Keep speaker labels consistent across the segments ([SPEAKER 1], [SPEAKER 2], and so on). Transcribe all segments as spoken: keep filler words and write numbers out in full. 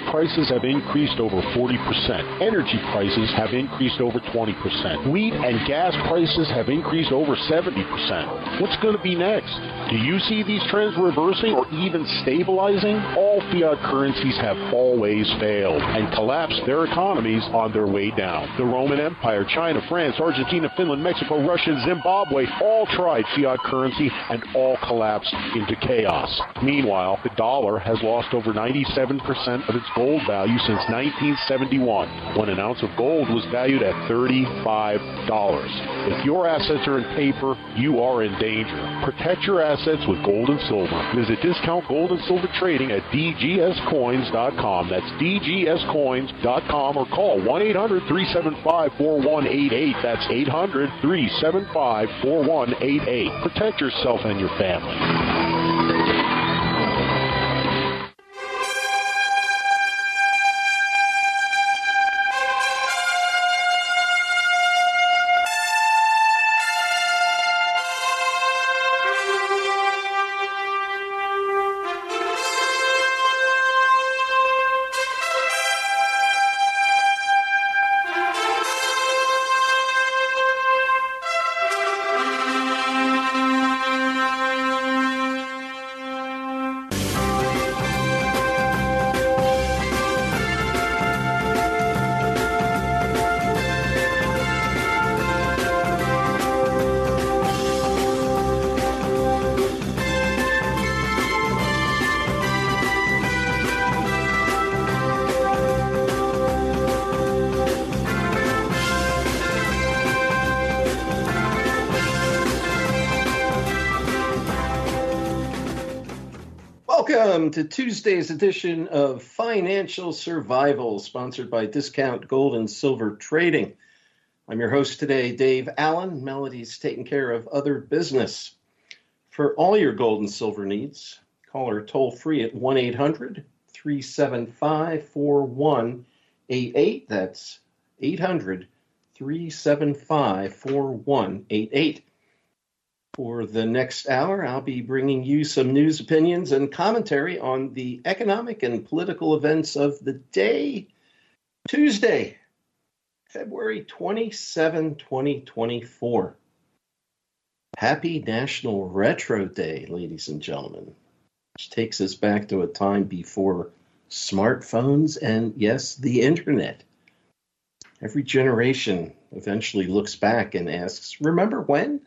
[SPEAKER 1] prices have increased over forty percent. Energy prices have increased over twenty percent. Wheat and gas prices have increased over seventy percent. What's going to be next? Do you see these trends reversing or even stabilizing? All fiat currencies have always failed and collapsed their economies on their way down. The Roman Empire, China, France, Argentina, Finland, Mexico, Russia, and Zimbabwe all tried fiat currency and all collapsed into chaos. Meanwhile, the dollar has lost over ninety-seven percent of its gold value since nineteen seventy-one, when an ounce of gold was valued at thirty-five dollars. If your assets are in paper, you are in danger. Protect your assets with gold and silver. Visit Discount Gold and Silver Trading at d g s coins dot com. That's d g s coins dot com, or call one eight hundred, three seven five, four one eight eight. That's eight hundred, three seven five, four one eight eight. Protect yourself and your family.
[SPEAKER 2] Welcome to Tuesday's edition of Financial Survival, sponsored by Discount Gold and Silver Trading. I'm your host today, Dave Allen. Melody's taking care of other business. For all your gold and silver needs, call her toll free at one eight hundred, three seven five, four one eight eight. That's eight hundred, three seven five, four one eight eight. For the next hour, I'll be bringing you some news, opinions, and commentary on the economic and political events of the day. Tuesday, February twenty-seventh, twenty twenty-four. Happy National Retro Day, ladies and gentlemen, which takes us back to a time before smartphones and, yes, the internet. Every generation eventually looks back and asks, remember when?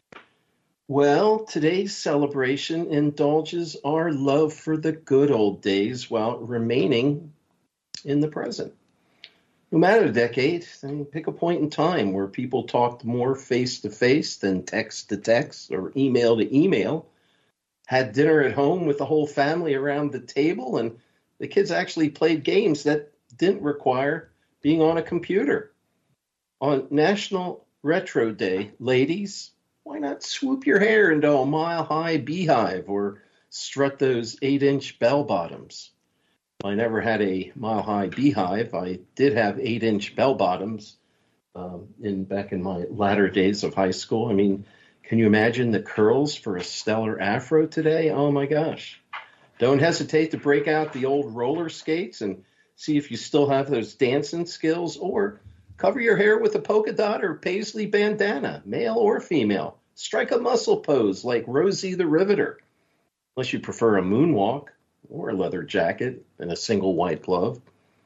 [SPEAKER 2] Well, today's celebration indulges our love for the good old days while remaining in the present. No matter the decade, I mean, pick a point in time where people talked more face-to-face than text-to-text or email to email, had dinner at home with the whole family around the table, and the kids actually played games that didn't require being on a computer. On National Retro Day, ladies, why not swoop your hair into a mile-high beehive or strut those eight-inch bell-bottoms? I never had a mile-high beehive. I did have eight-inch bell-bottoms um, in back in my latter days of high school. I mean, can you imagine the curls for a stellar afro today? Oh, my gosh. Don't hesitate to break out the old roller skates and see if you still have those dancing skills, or cover your hair with a polka dot or paisley bandana, male or female. Strike a muscle pose like Rosie the Riveter, unless you prefer a moonwalk or a leather jacket and a single white glove.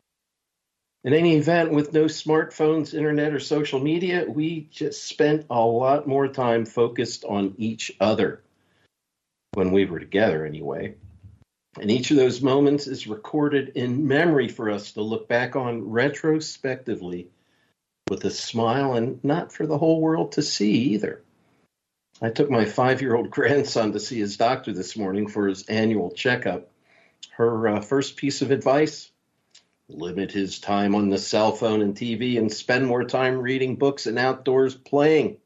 [SPEAKER 2] In any event, with no smartphones, internet, or social media, we just spent a lot more time focused on each other, when we were together anyway. And each of those moments is recorded in memory for us to look back on retrospectively with a smile, and not for the whole world to see either. I took my five-year-old grandson to see his doctor this morning for his annual checkup. Her uh, first piece of advice: limit his time on the cell phone and T V and spend more time reading books and outdoors playing.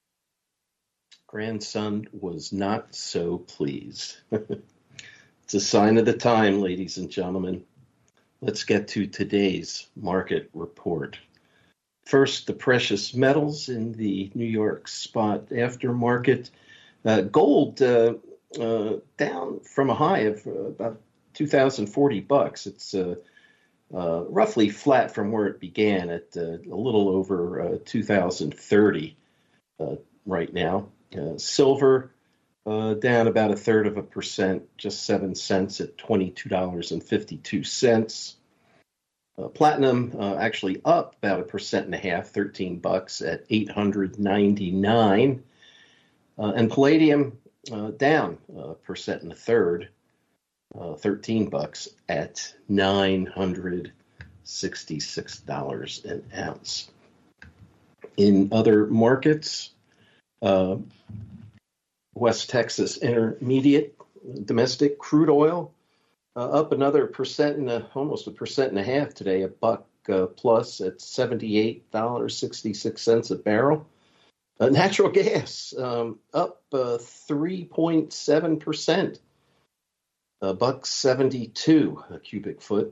[SPEAKER 2] Grandson was not so pleased. It's a sign of the time, ladies and gentlemen. Let's get to today's market report. First, the precious metals in the New York spot aftermarket. Uh, gold uh, uh, down from a high of uh, about two thousand forty bucks. It's uh, uh, roughly flat from where it began at uh, a little over uh, two thousand thirty uh, right now. Uh, silver uh, down about a third of a percent, just seven cents at twenty-two dollars and fifty-two cents. Uh, platinum uh, actually up about a percent and a half, thirteen bucks at eight hundred ninety-nine. Uh, and palladium uh, down a percent and a third, uh, thirteen bucks at nine hundred sixty-six dollars an ounce. In other markets, uh, West Texas Intermediate domestic crude oil uh, up another percent and a, almost a percent and a half today, a buck uh, plus at seventy-eight dollars and sixty-six cents a barrel. Uh, natural gas um, up uh, three point seven percent, a buck seventy-two a cubic foot.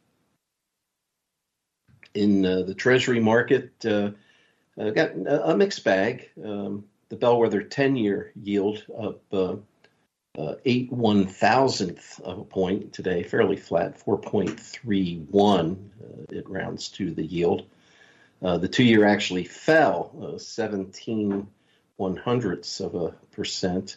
[SPEAKER 2] In uh, the Treasury market, uh, uh, got a mixed bag. Um, the bellwether ten-year yield up uh, uh, eight one thousandth of a point today, fairly flat, four point three one. Uh, it rounds to the yield. Uh, the two-year actually fell uh, seventeen one hundredths of a percent.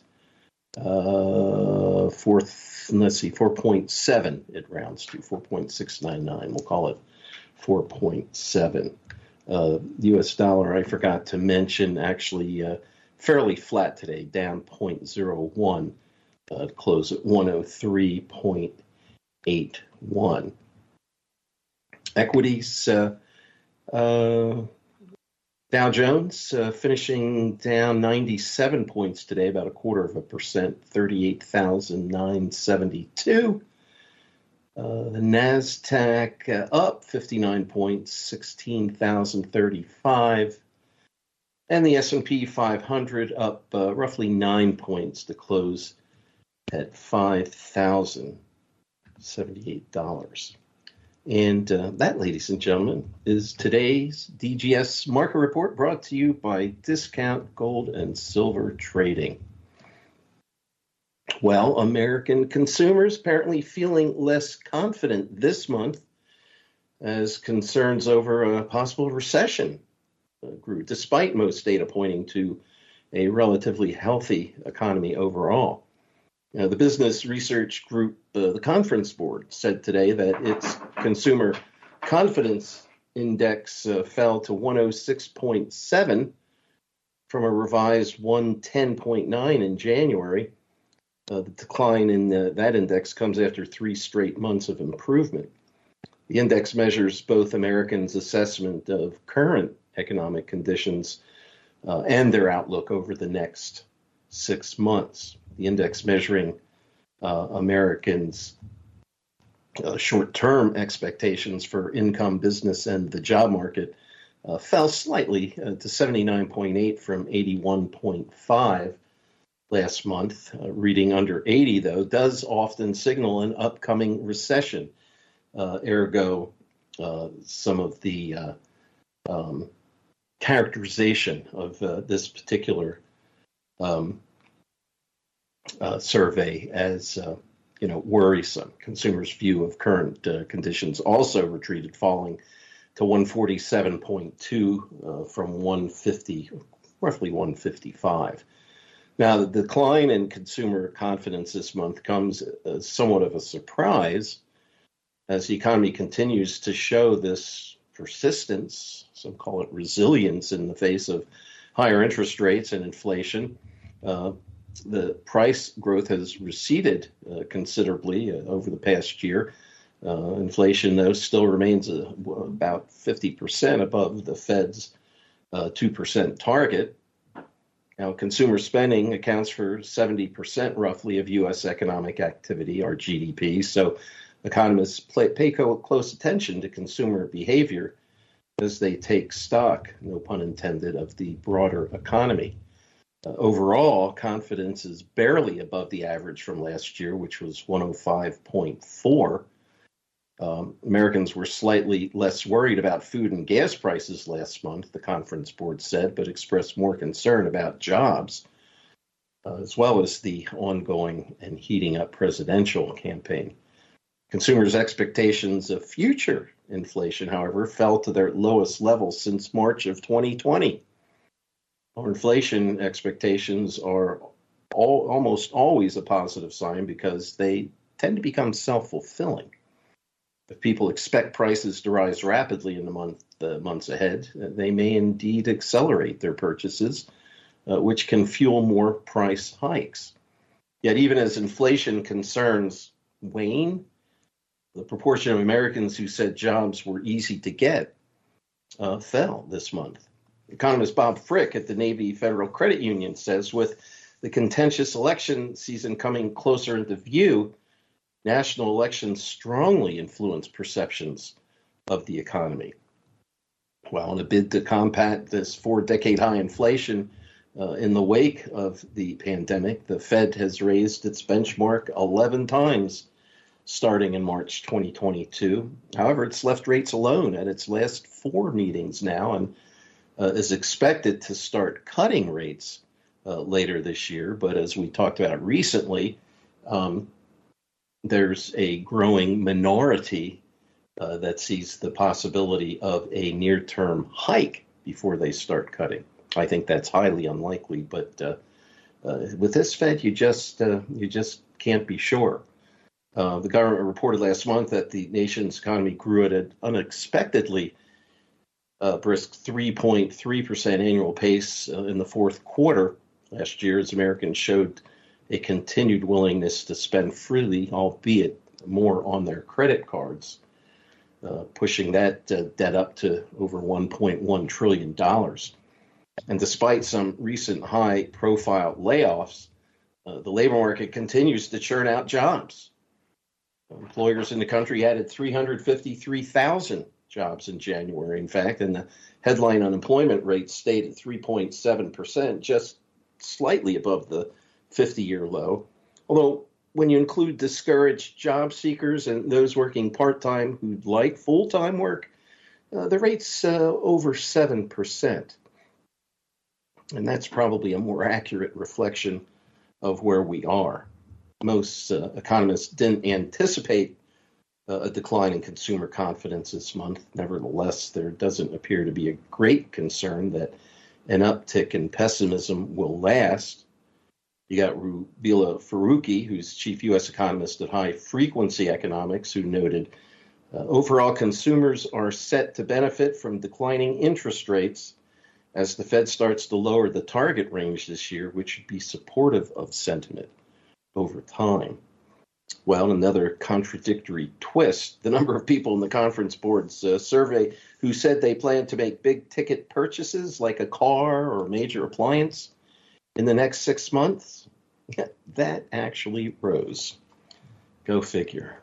[SPEAKER 2] Uh, fourth, let's see, four point seven. It rounds to four point six nine nine. We'll call it four point seven. Uh, U S dollar, I forgot to mention, actually uh, fairly flat today, down zero point zero one, uh, close at one oh three point eight one. Equities, uh, uh, Dow Jones uh, finishing down ninety-seven points today, about a quarter of a percent, thirty-eight thousand nine hundred seventy-two. Uh, the NASDAQ uh, up fifty-nine points, sixteen thousand thirty-five. And the S and P five hundred up uh, roughly nine points to close at five thousand seventy-eight dollars. And uh, that, ladies and gentlemen, is today's D G S Market Report, brought to you by Discount Gold and Silver Trading. Well, American consumers apparently feeling less confident this month as concerns over a possible recession uh, grew, despite most data pointing to a relatively healthy economy overall. Now, the business research group, uh, the Conference Board, said today that its consumer confidence index uh, fell to one oh six point seven from a revised one ten point nine in January. Uh, the decline in uh, that index comes after three straight months of improvement. The index measures both Americans' assessment of current economic conditions uh, and their outlook over the next six months. The index measuring uh, Americans' uh, short-term expectations for income, business, and the job market uh, fell slightly uh, to seventy-nine point eight from eighty-one point five last month. Uh, reading under eighty, though, does often signal an upcoming recession. Uh, ergo, uh, some of the uh, um, characterization of uh, this particular um, uh, survey as, uh, you know, worrisome. Consumers' view of current uh, conditions also retreated, falling to one forty-seven point two uh, from one fifty, roughly one fifty-five. Now, the decline in consumer confidence this month comes as somewhat of a surprise as the economy continues to show this persistence, some call it resilience, in the face of higher interest rates and inflation. Uh, the price growth has receded uh, considerably uh, over the past year. Uh, inflation, though, still remains uh, about fifty percent above the Fed's uh, two percent target. Now, consumer spending accounts for seventy percent roughly of U S economic activity, or G D P. So economists play, pay co- close attention to consumer behavior as they take stock, no pun intended, of the broader economy. Uh, overall, confidence is barely above the average from last year, which was one oh five point four. Um, Americans were slightly less worried about food and gas prices last month, the Conference Board said, but expressed more concern about jobs, uh, as well as the ongoing and heating up presidential campaign. Consumers' expectations of future inflation, however, fell to their lowest level since March of twenty twenty. Our inflation expectations are all, almost always a positive sign because they tend to become self-fulfilling. If people expect prices to rise rapidly in the month, the months ahead, they may indeed accelerate their purchases, uh, which can fuel more price hikes. Yet even as inflation concerns wane, the proportion of Americans who said jobs were easy to get uh, fell this month. Economist Bob Frick at the Navy Federal Credit Union says with the contentious election season coming closer into view, national elections strongly influence perceptions of the economy. Well, in a bid to combat this four-decade high inflation uh, in the wake of the pandemic, the Fed has raised its benchmark eleven times starting in March twenty twenty-two. However, it's left rates alone at its last four meetings now and uh, is expected to start cutting rates uh, later this year. But as we talked about recently, um, there's a growing minority uh, that sees the possibility of a near-term hike before they start cutting. I think that's highly unlikely, but uh, uh, with this Fed, you just uh, you just can't be sure. Uh, the government reported last month that the nation's economy grew at an unexpectedly uh, brisk three point three percent annual pace uh, in the fourth quarter last year, as Americans showed a continued willingness to spend freely, albeit more on their credit cards, uh, pushing that uh, debt up to over one point one trillion dollars. And despite some recent high-profile layoffs, uh, the labor market continues to churn out jobs. Employers in the country added three hundred fifty-three thousand jobs in January, in fact, and the headline unemployment rate stayed at three point seven percent, just slightly above the fifty-year low. Although, when you include discouraged job seekers and those working part-time who'd like full-time work, uh, the rate's uh, over seven percent. And that's probably a more accurate reflection of where we are. Most uh, economists didn't anticipate uh, a decline in consumer confidence this month. Nevertheless, there doesn't appear to be a great concern that an uptick in pessimism will last. You got Rubila Faruqi, who's chief U S economist at High Frequency Economics, who noted uh, overall consumers are set to benefit from declining interest rates as the Fed starts to lower the target range this year, which would be supportive of sentiment over time. Well, another contradictory twist, the number of people in the Conference Board's uh, survey who said they plan to make big ticket purchases like a car or a major appliance in the next six months, that actually rose. Go figure.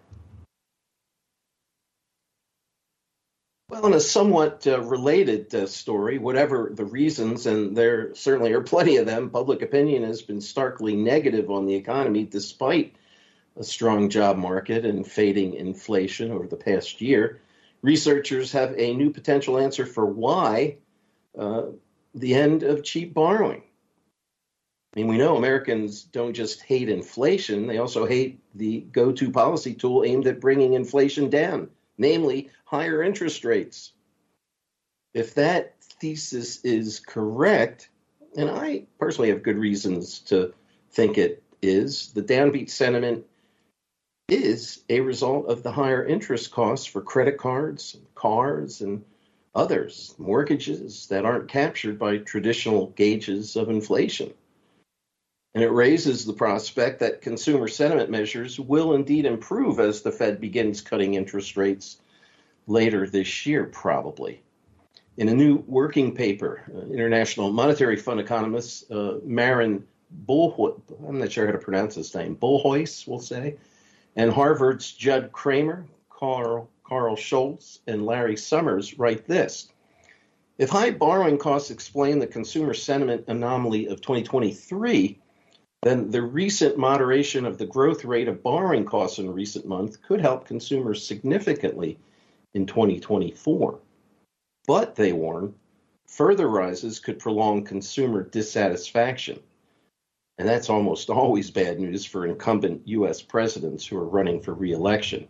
[SPEAKER 2] Well, in a somewhat uh, related uh, story, whatever the reasons, and there certainly are plenty of them, public opinion has been starkly negative on the economy despite a strong job market and fading inflation over the past year. Researchers have a new potential answer for why uh, the end of cheap borrowing. I mean, we know Americans don't just hate inflation, they also hate the go-to policy tool aimed at bringing inflation down, namely higher interest rates. If that thesis is correct, and I personally have good reasons to think it is, the downbeat sentiment is a result of the higher interest costs for credit cards, cars, and others, mortgages that aren't captured by traditional gauges of inflation. And it raises the prospect that consumer sentiment measures will indeed improve as the Fed begins cutting interest rates later this year, probably. In a new working paper, uh, International Monetary Fund economist uh, Maren Bullhois, I'm not sure how to pronounce his name, Bullhois, we'll say, and Harvard's Judd Kramer, Carl, Carl Schultz, and Larry Summers write this. If high borrowing costs explain the consumer sentiment anomaly of twenty twenty-three, then the recent moderation of the growth rate of borrowing costs in recent months could help consumers significantly in twenty twenty-four. But, they warn, further rises could prolong consumer dissatisfaction. And that's almost always bad news for incumbent U S presidents who are running for re-election.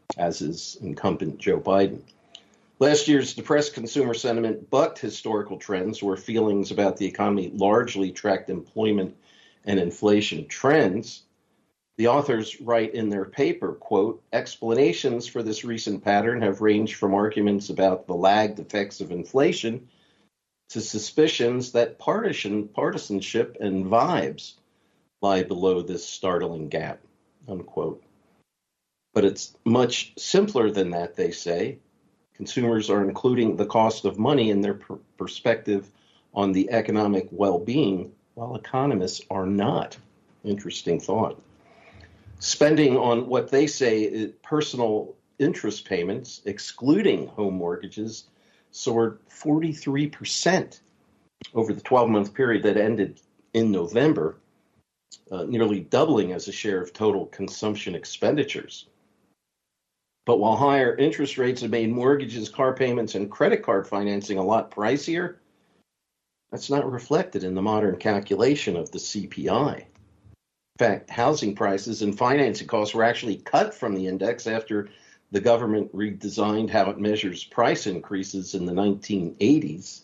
[SPEAKER 2] as is incumbent Joe Biden. Last year's depressed consumer sentiment bucked historical trends where feelings about the economy largely tracked employment and inflation trends. The authors write in their paper, quote, explanations for this recent pattern have ranged from arguments about the lagged effects of inflation to suspicions that partisan, partisanship and vibes lie below this startling gap, unquote. But it's much simpler than that, they say. Consumers are including the cost of money in their per- perspective on the economic well-being, while economists are not. Interesting thought. Spending on what they say is personal interest payments, excluding home mortgages, soared forty-three percent over the twelve-month period that ended in November, uh, nearly doubling as a share of total consumption expenditures. But while higher interest rates have made mortgages, car payments, and credit card financing a lot pricier, that's not reflected in the modern calculation of the C P I. In fact, housing prices and financing costs were actually cut from the index after the government redesigned how it measures price increases in the nineteen eighties.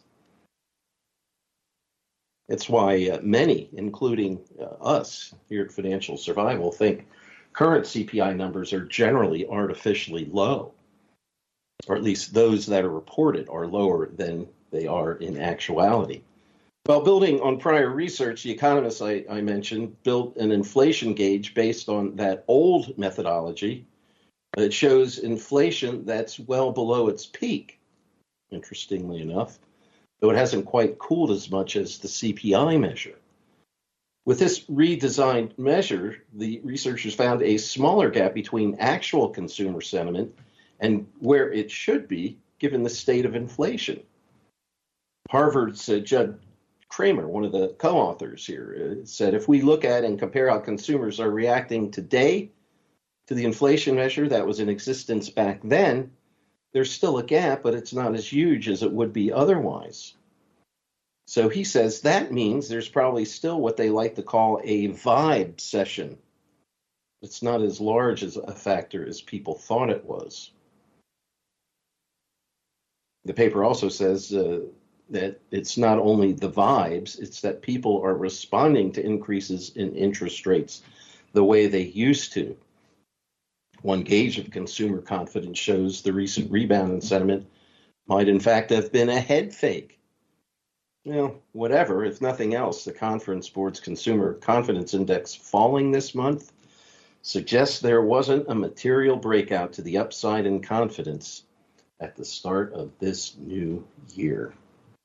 [SPEAKER 2] It's why uh, many, including uh, us here at Financial Survival, think current C P I numbers are generally artificially low, or at least those that are reported are lower than they are in actuality. Well, building on prior research, the economists I, I mentioned built an inflation gauge based on that old methodology. It shows inflation that's well below its peak, interestingly enough, though it hasn't quite cooled as much as the C P I measure. With this redesigned measure, the researchers found a smaller gap between actual consumer sentiment and where it should be given the state of inflation. Harvard's uh, Judd Kramer, one of the co-authors here, uh, said if we look at and compare how consumers are reacting today to the inflation measure that was in existence back then, there's still a gap, but it's not as huge as it would be otherwise. So he says that means there's probably still what they like to call a vibe session. It's not as large as a factor as people thought it was. The paper also says uh, that it's not only the vibes, it's that people are responding to increases in interest rates the way they used to. One gauge of consumer confidence shows the recent rebound in sentiment might in fact have been a head fake. Well, whatever, if nothing else, the Conference Board's Consumer Confidence Index falling this month suggests there wasn't a material breakout to the upside in confidence at the start of this new year.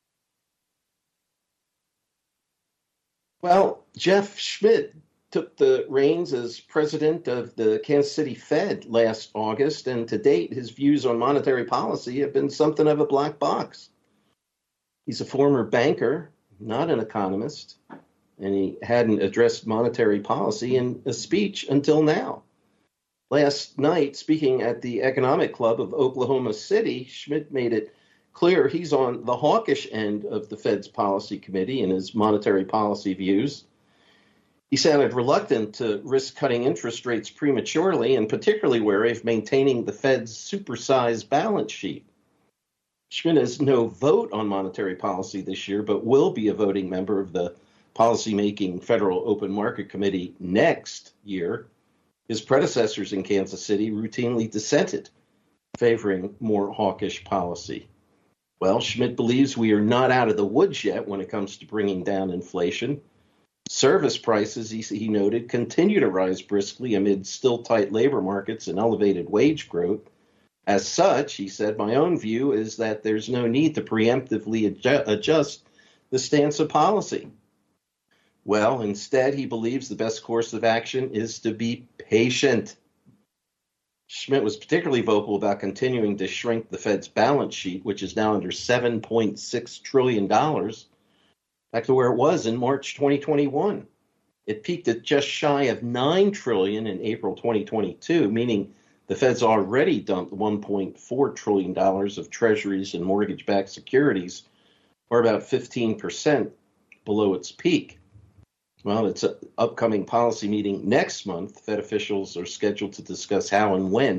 [SPEAKER 2] Well, Jeff Schmidt took the reins as president of the Kansas City Fed last August, and to date, his views on monetary policy have been something of a black box. He's a former banker, not an economist, and he hadn't addressed monetary policy in a speech until now. Last night, speaking at the Economic Club of Oklahoma City, Schmidt made it clear he's on the hawkish end of the Fed's policy committee in his monetary policy views. He sounded reluctant to risk cutting interest rates prematurely and particularly wary of maintaining the Fed's supersized balance sheet. Schmidt has no vote on monetary policy this year, but will be a voting member of the policymaking Federal Open Market Committee next year. His predecessors in Kansas City routinely dissented, favoring more hawkish policy. Well, Schmidt believes we are not out of the woods yet when it comes to bringing down inflation. Service prices, he, he noted, continue to rise briskly amid still tight labor markets and elevated wage growth. As such, he said, my own view is that there's no need to preemptively adjust, adjust the stance of policy. Well, instead, he believes the best course of action is to be patient. Schmidt was particularly vocal about continuing to shrink the Fed's balance sheet, which is now under seven point six trillion dollars, back to where it was in March twenty twenty-one. It peaked at just shy of nine trillion dollars in April twenty twenty-two, meaning the Fed's already dumped one point four trillion dollars of treasuries and mortgage-backed securities, or about fifteen percent below its peak. Well, it's an upcoming policy meeting next month. Fed officials are scheduled to discuss how and when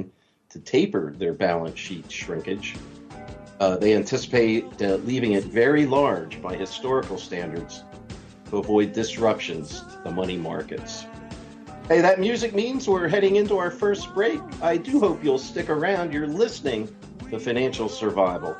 [SPEAKER 2] to taper their balance sheet shrinkage. Uh, they anticipate uh, leaving it very large by historical standards to avoid disruptions to the money markets. Hey, that music means we're heading into our first break. I do hope you'll stick around. You're listening to Financial Survival.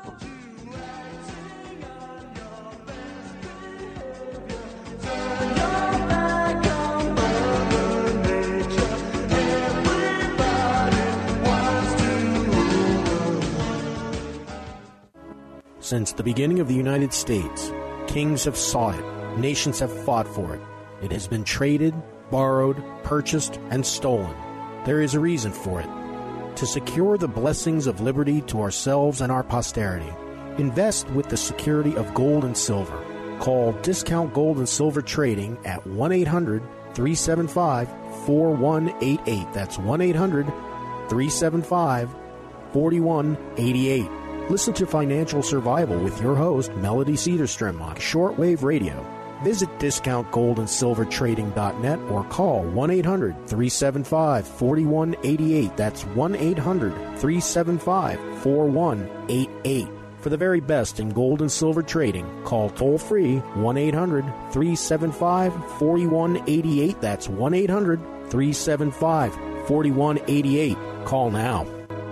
[SPEAKER 3] Since the beginning of the United States, kings have sought it, nations have fought for it. It has been traded, borrowed, purchased, and stolen. There is a reason for it. To secure the blessings of liberty to ourselves and our posterity, invest with the security of gold and silver. Call Discount Gold and Silver Trading at one eight hundred, three seven five, four one eight eight. That's one eight hundred, three seven five, four one eight eight. Listen to Financial Survival with your host, Melody Cedarstrom, on shortwave radio. Visit discount gold and silver trading dot net or call one eight hundred, three seven five, four one eight eight. That's one eight hundred, three seven five, four one eight eight. For the very best in gold and silver trading, call toll-free one eight hundred, three seven five, four one eight eight. That's one eight hundred, three seven five, four one eight eight. Call now.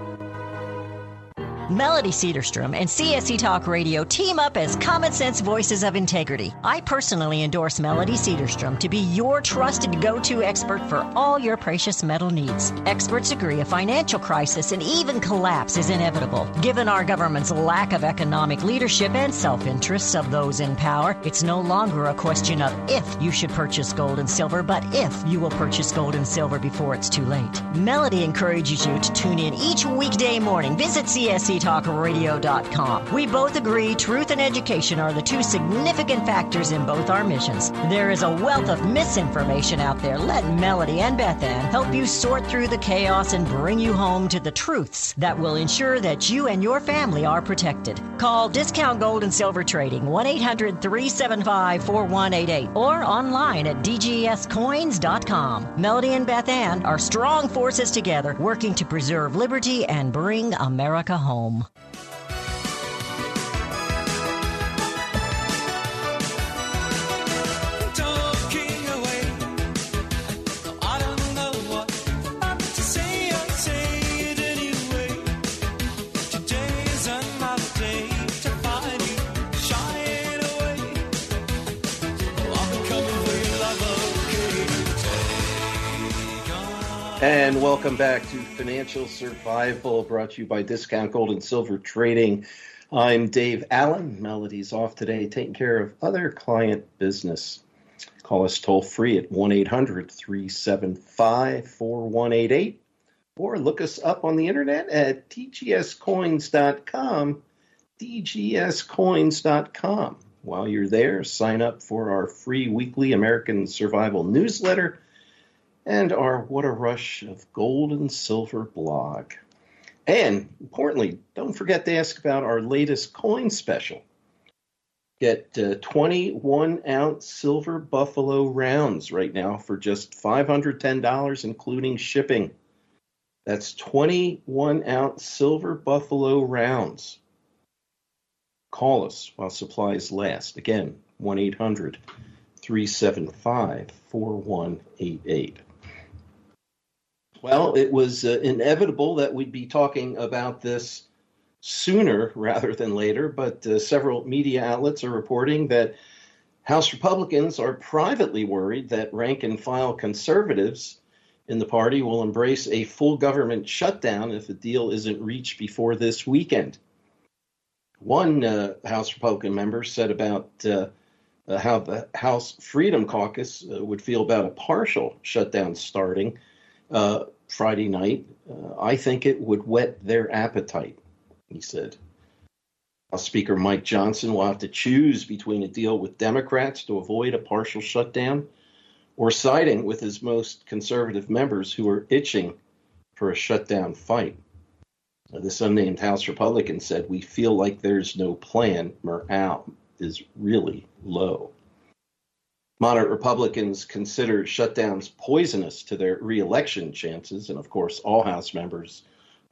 [SPEAKER 4] Melody Cedarstrom and C S C Talk Radio team up as common sense voices of integrity. I personally endorse Melody Cedarstrom to be your trusted go-to expert for all your precious metal needs. Experts agree a financial crisis and even collapse is inevitable. Given our government's lack of economic leadership and self-interests of those in power, it's no longer a question of if you should purchase gold and silver, but if you will purchase gold and silver before it's too late. Melody encourages you to tune in each weekday morning. Visit C S C talk radio dot com. We both agree truth and education are the two significant factors in both our missions. There is a wealth of misinformation out there. Let Melody and Beth Ann help you sort through the chaos and bring you home to the truths that will ensure that you and your family are protected. Call Discount Gold and Silver Trading one eight hundred, three seven five, four one eight eight or online at d g s coins dot com. Melody and Beth Ann are strong forces together working to preserve liberty and bring America home.
[SPEAKER 2] And welcome back to Financial Survival, brought to you by Discount Gold and Silver Trading. I'm Dave Allen. Melody's off today, taking care of other client business. Call us toll-free at one eight hundred, three seven five, four one eight eight or look us up on the internet at d g s coins dot com, d g s coins dot com. While you're there, sign up for our free weekly American Survival newsletter and our What a Rush of Gold and Silver blog. And importantly, don't forget to ask about our latest coin special. Get uh, twenty-one ounce silver buffalo rounds right now for just five hundred ten dollars, including shipping. That's twenty-one ounce silver buffalo rounds. Call us while supplies last. Again, one eight hundred, three seven five, four one eight eight. Well, it was uh, inevitable that we'd be talking about this sooner rather than later, but uh, several media outlets are reporting that House Republicans are privately worried that rank-and-file conservatives in the party will embrace a full government shutdown if a deal isn't reached before this weekend. One uh, House Republican member said about uh, uh, how the House Freedom Caucus uh, would feel about a partial shutdown starting Uh, Friday night. Uh, I think it would whet their appetite, he said. House Speaker Mike Johnson will have to choose between a deal with Democrats to avoid a partial shutdown or siding with his most conservative members who are itching for a shutdown fight. Uh, this unnamed House Republican said, "We feel like there's no plan. Morale is really low." Moderate Republicans consider shutdowns poisonous to their re-election chances, and of course, all House members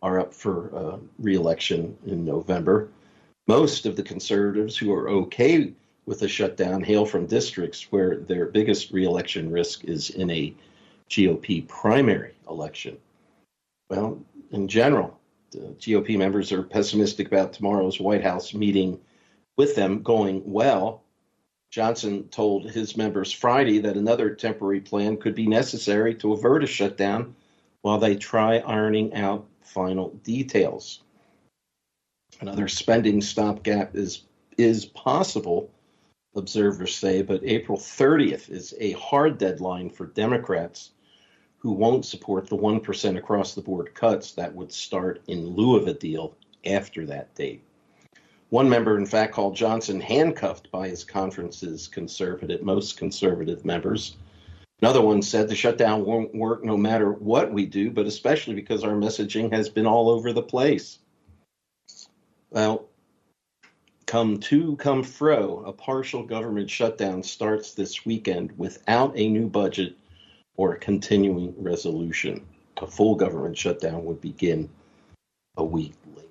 [SPEAKER 2] are up for uh, re-election in November. Most of the conservatives who are okay with the shutdown hail from districts where their biggest re-election risk is in a G O P primary election. Well, in general, the G O P members are pessimistic about tomorrow's White House meeting with them going well. Johnson told his members Friday that another temporary plan could be necessary to avert a shutdown while they try ironing out final details. Another spending stopgap is is possible, observers say, but April thirtieth is a hard deadline for Democrats who won't support the one percent across-the-board cuts that would start in lieu of a deal after that date. One member, in fact, called Johnson handcuffed by his conference's conservative, most conservative members. Another one said the shutdown won't work no matter what we do, but especially because our messaging has been all over the place. Well, come to, come fro, a partial government shutdown starts this weekend without a new budget or a continuing resolution. A full government shutdown would begin a week later.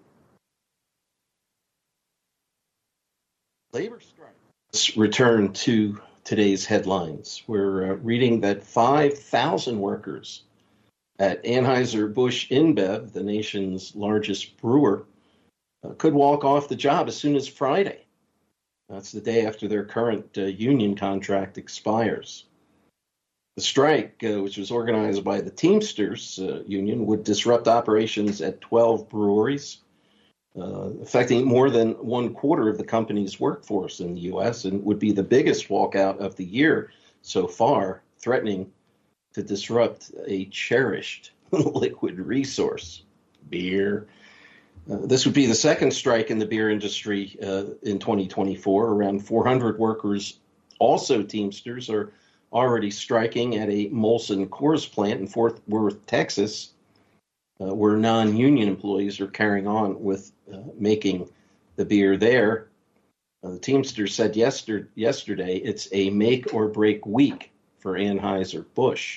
[SPEAKER 2] Labor strike. Let's return to today's headlines. We're uh, reading that five thousand workers at Anheuser-Busch InBev, the nation's largest brewer, uh, could walk off the job as soon as Friday. That's the day after their current uh, union contract expires. The strike, uh, which was organized by the Teamsters uh, union, would disrupt operations at twelve breweries, uh, affecting more than one quarter of the company's workforce in the U S, and would be the biggest walkout of the year so far, threatening to disrupt a cherished liquid resource, beer. Uh, this would be the second strike in the beer industry uh, in twenty twenty-four. Around four hundred workers, also Teamsters, are already striking at a Molson Coors plant in Fort Worth, Texas, uh, where non-union employees are carrying on with uh, making the beer there. Uh, the Teamsters said yester- yesterday it's a make or break week for Anheuser-Busch.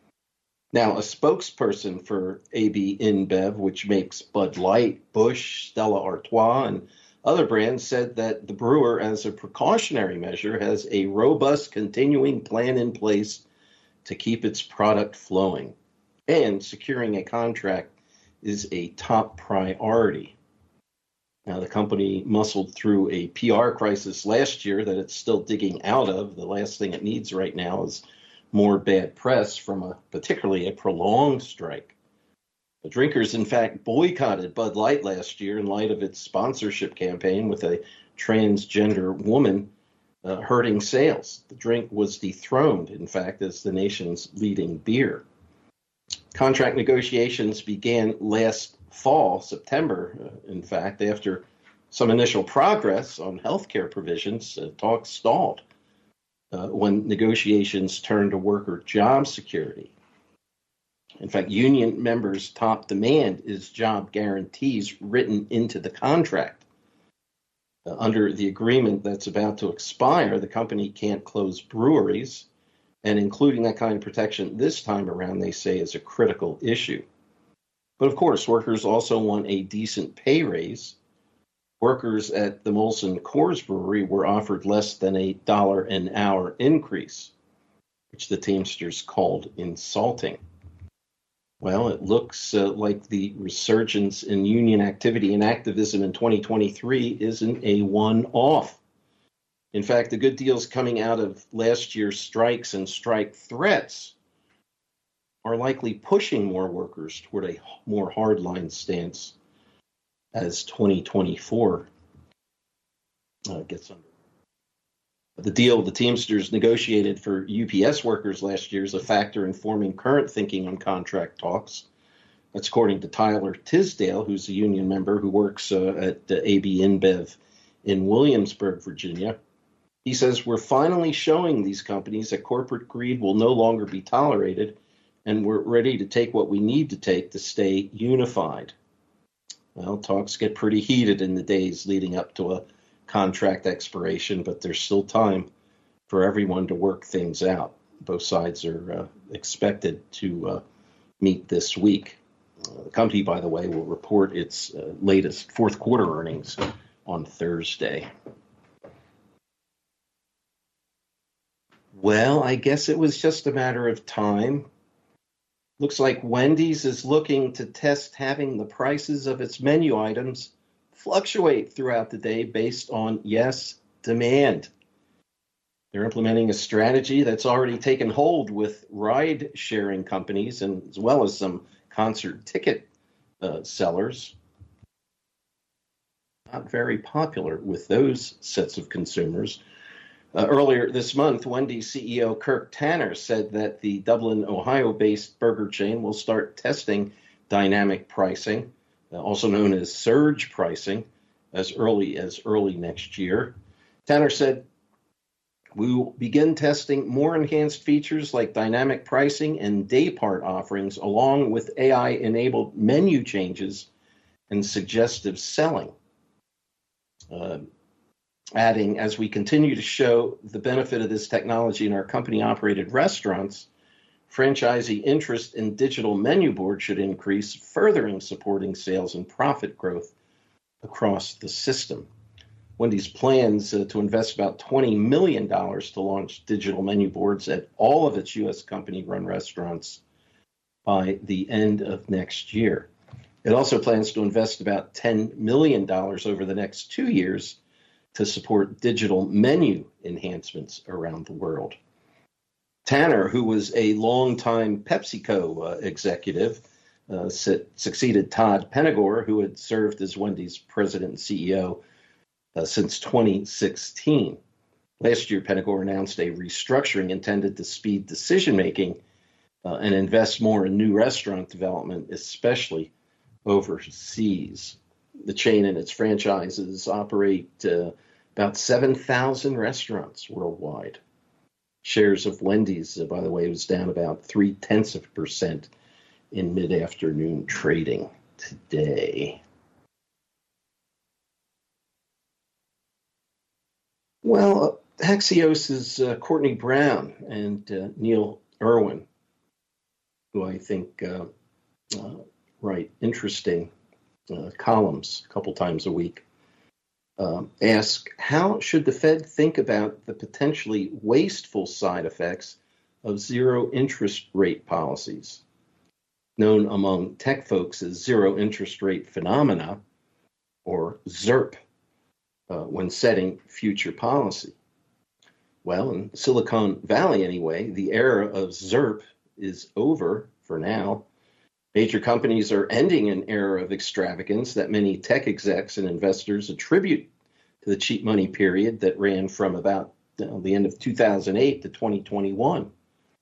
[SPEAKER 2] Now, a spokesperson for A B InBev, which makes Bud Light, Busch, Stella Artois, and other brands, said that the brewer, as a precautionary measure, has a robust continuing plan in place to keep its product flowing, and securing a contract is a top priority. Now, the company muscled through a P R crisis last year that it's still digging out of. The last thing it needs right now is more bad press from a particularly a prolonged strike. The drinkers, in fact, boycotted Bud Light last year in light of its sponsorship campaign with a transgender woman uh, hurting sales. The drink was dethroned, in fact, as the nation's leading beer. Contract negotiations began last fall, September, uh, in fact, after some initial progress on health care provisions. Uh, talks stalled uh, when negotiations turned to worker job security. In fact, union members' top demand is job guarantees written into the contract. Uh, under the agreement that's about to expire, the company can't close breweries, and including that kind of protection this time around, they say, is a critical issue. But of course, workers also want a decent pay raise. Workers at the Molson Coors Brewery were offered less than a dollar an hour increase, which the Teamsters called insulting. Well, it looks uh, like the resurgence in union activity and activism in twenty twenty-three isn't a one-off. In fact, the good deals coming out of last year's strikes and strike threats are likely pushing more workers toward a more hardline stance as twenty twenty-four uh, gets under. The deal the Teamsters negotiated for U P S workers last year is a factor in forming current thinking on contract talks. That's according to Tyler Tisdale, who's a union member who works uh, at uh, A B InBev in Williamsburg, Virginia. He says, we're finally showing these companies that corporate greed will no longer be tolerated, and we're ready to take what we need to take to stay unified. Well, talks get pretty heated in the days leading up to a contract expiration, but there's still time for everyone to work things out. Both sides are uh, expected to uh, meet this week. Uh, the company, by the way, will report its uh, latest fourth quarter earnings on Thursday. Well, I guess it was just a matter of time. Looks like Wendy's is looking to test having the prices of its menu items fluctuate throughout the day based on, yes, demand. They're implementing a strategy that's already taken hold with ride-sharing companies and as well as some concert ticket uh, sellers. Not very popular with those sets of consumers. Uh, earlier this month, Wendy's C E O Kirk Tanner said that the Dublin, Ohio-based burger chain will start testing dynamic pricing, uh, also known as surge pricing, as early as early next year. Tanner said, "We will begin testing more enhanced features like dynamic pricing and day-part offerings, along with A I-enabled menu changes and suggestive selling." Uh, adding, "As we continue to show the benefit of this technology in our company-operated restaurants, franchisee interest in digital menu boards should increase, furthering supporting sales and profit growth across the system." Wendy's plans uh, to invest about twenty million dollars to launch digital menu boards at all of its U S company-run restaurants by the end of next year. It also plans to invest about ten million dollars over the next two years to support digital menu enhancements around the world. Tanner, who was a longtime PepsiCo uh, executive, uh, su- succeeded Todd Penegor, who had served as Wendy's president and C E O uh, since twenty sixteen. Last year, Penegor announced a restructuring intended to speed decision-making uh, and invest more in new restaurant development, especially overseas. The chain and its franchises operate uh, about seven thousand restaurants worldwide. Shares of Wendy's, uh, by the way, was down about three-tenths of a percent in mid-afternoon trading today. Well, Axios' uh, Courtney Brown and uh, Neil Irwin, who I think uh, uh, write interesting Uh, columns a couple times a week, uh, ask, how should the Fed think about the potentially wasteful side effects of zero interest rate policies, known among tech folks as zero interest rate phenomena, or ZIRP, uh, when setting future policy? Well, in Silicon Valley anyway, the era of ZIRP is over for now. Major companies are ending an era of extravagance that many tech execs and investors attribute to the cheap money period that ran from about you know, the end of two thousand eight to twenty twenty-one.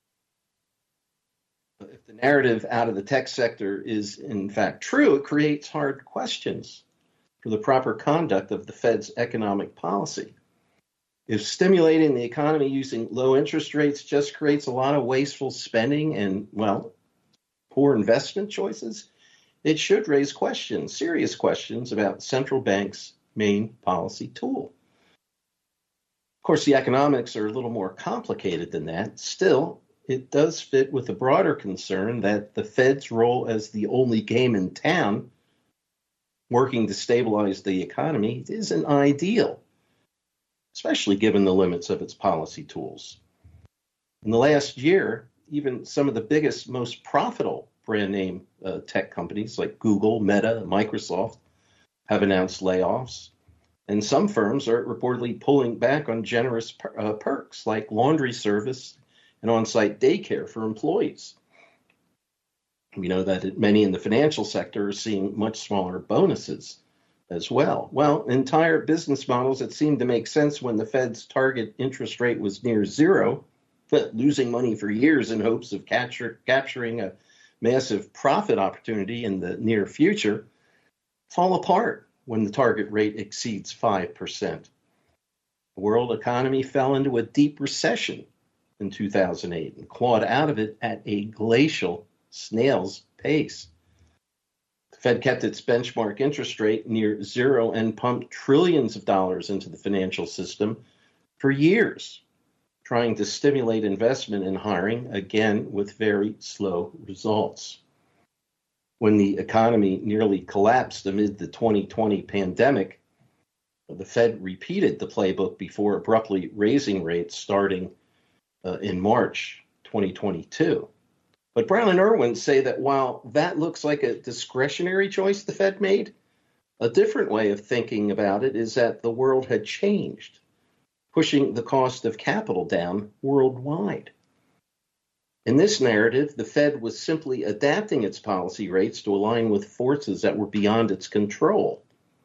[SPEAKER 2] If the narrative out of the tech sector is in fact true, it creates hard questions for the proper conduct of the Fed's economic policy. If stimulating the economy using low interest rates just creates a lot of wasteful spending and, well, poor investment choices, it should raise questions, serious questions about central bank's main policy tool. Of course, the economics are a little more complicated than that. Still, it does fit with the broader concern that the Fed's role as the only game in town, working to stabilize the economy, isn't ideal, especially given the limits of its policy tools. In the last year, even some of the biggest, most profitable brand name uh, tech companies like Google, Meta, Microsoft have announced layoffs. And some firms are reportedly pulling back on generous per, uh, perks like laundry service and on-site daycare for employees. We know that many in the financial sector are seeing much smaller bonuses as well. Well, entire business models that seemed to make sense when the Fed's target interest rate was near zero, but losing money for years in hopes of capture, capturing a massive profit opportunity in the near future, fall apart when the target rate exceeds five percent. The world economy fell into a deep recession in two thousand eight and clawed out of it at a glacial snail's pace. The Fed kept its benchmark interest rate near zero and pumped trillions of dollars into the financial system for years, trying to stimulate investment and hiring, again with very slow results. When the economy nearly collapsed amid the twenty twenty pandemic, the Fed repeated the playbook before abruptly raising rates starting uh, in March twenty twenty-two. But Brown and Irwin say that while that looks like a discretionary choice the Fed made, a different way of thinking about it is that the world had changed, pushing the cost of capital down worldwide. In this narrative, the Fed was simply adapting its policy rates to align with forces that were beyond its control.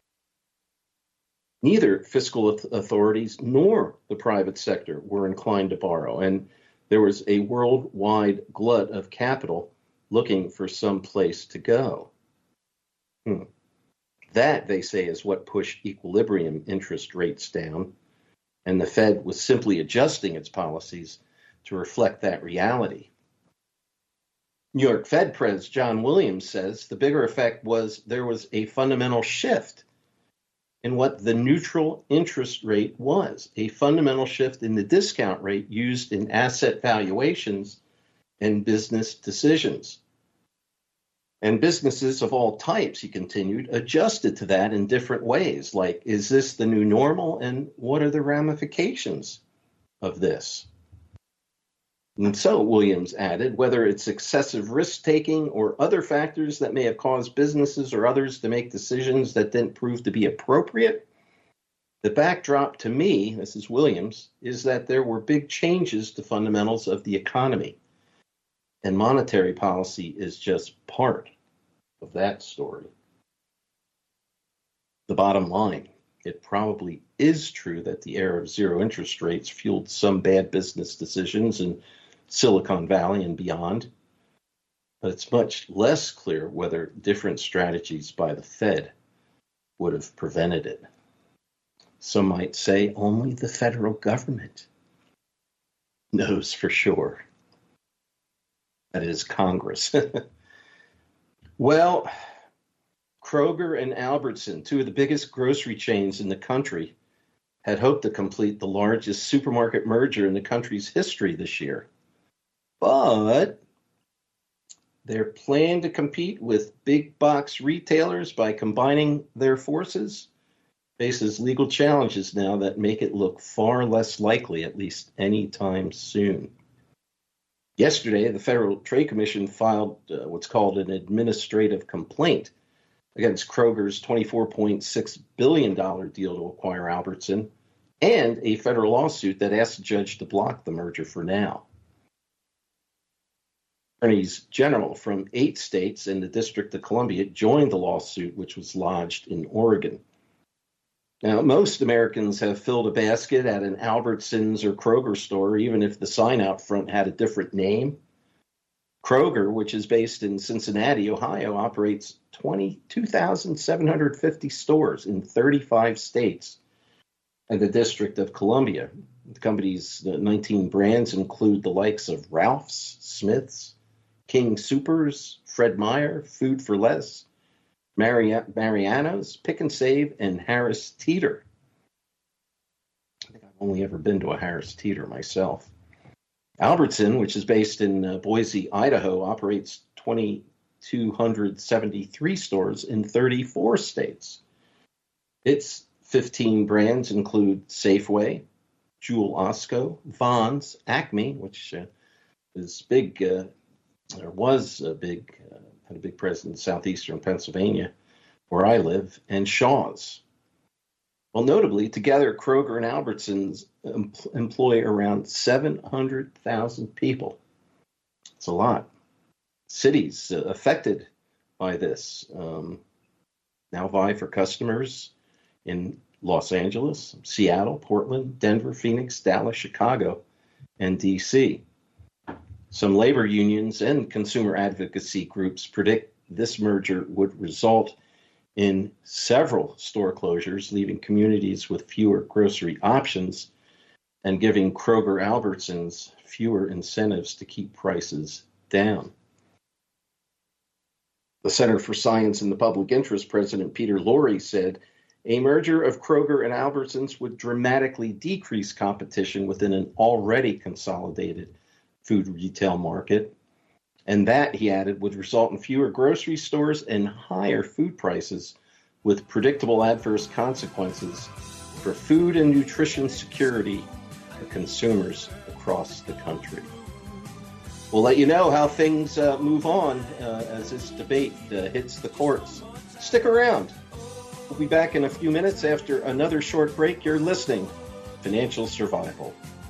[SPEAKER 2] Neither fiscal authorities nor the private sector were inclined to borrow, and there was a worldwide glut of capital looking for some place to go. Hmm. That, they say, is what pushed equilibrium interest rates down, and the Fed was simply adjusting its policies to reflect that reality. New York Fed Pres John Williams says the bigger effect was there was a fundamental shift in what the neutral interest rate was, a fundamental shift in the discount rate used in asset valuations and business decisions. And businesses of all types, he continued, adjusted to that in different ways, like, is this the new normal, and what are the ramifications of this? And so, Williams added, whether it's excessive risk-taking or other factors that may have caused businesses or others to make decisions that didn't prove to be appropriate, the backdrop to me, this is Williams, is that there were big changes to fundamentals of the economy. And monetary policy is just part of that story. The bottom line, it probably is true that the era of zero interest rates fueled some bad business decisions in Silicon Valley and beyond, but it's much less clear whether different strategies by the Fed would have prevented it. Some might say only the federal government knows for sure. That is Congress. Well, Kroger and Albertson, two of the biggest grocery chains in the country, had hoped to complete the largest supermarket merger in the country's history this year. But their plan to compete with big box retailers by combining their forces faces legal challenges now that make it look far less likely, at least anytime soon. Yesterday, the Federal Trade Commission filed uh, what's called an administrative complaint against Kroger's twenty-four point six billion dollars deal to acquire Albertson, and a federal lawsuit that asked the judge to block the merger for now. Attorneys general from eight states and the District of Columbia joined the lawsuit, which was lodged in Oregon. Now, most Americans have filled a basket at an Albertsons or Kroger store, even if the sign out front had a different name. Kroger, which is based in Cincinnati, Ohio, operates twenty-two thousand seven hundred fifty stores in thirty-five states and the District of Columbia. The company's nineteen brands include the likes of Ralph's, Smith's, King Soopers, Fred Meyer, Food for Less, Mari- Mariano's, Pick and Save, and Harris Teeter. I think I've only ever been to a Harris Teeter myself. Albertson, which is based in uh, Boise, Idaho, operates two thousand two hundred seventy-three stores in thirty-four states. Its fifteen brands include Safeway, Jewel Osco, Vons, Acme, which uh, is big, uh, or was a big, uh, had a big presence in southeastern Pennsylvania, where I live, and Shaw's. Well, notably, together, Kroger and Albertsons em- employ around seven hundred thousand people. It's a lot. Cities uh, affected by this um, now vie for customers in Los Angeles, Seattle, Portland, Denver, Phoenix, Dallas, Chicago, and D C Some labor unions and consumer advocacy groups predict this merger would result in several store closures, leaving communities with fewer grocery options and giving Kroger Albertsons fewer incentives to keep prices down. The Center for Science and the Public Interest President Peter Lorre said a merger of Kroger and Albertsons would dramatically decrease competition within an already consolidated food retail market. And that, he added, would result in fewer grocery stores and higher food prices with predictable adverse consequences for food and nutrition security for consumers across the country. We'll let you know how things uh, move on uh, as this debate uh, hits the courts. Stick around. We'll be back in a few minutes after another short break. You're listening to Financial Survival.